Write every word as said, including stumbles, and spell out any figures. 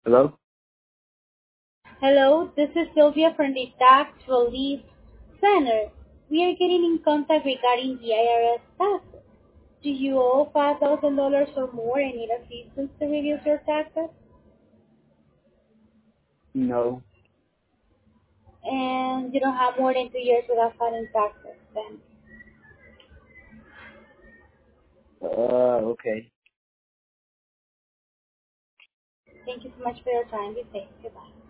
Hello? Hello, this is Sylvia from the Tax Relief Center. We are getting in contact regarding the I R S taxes. Do you owe five thousand dollars or more and need assistance to reduce your taxes? No. And you don't have more than two years without filing taxes, then Uh, okay. thank you so much for your time. Be safe. Goodbye.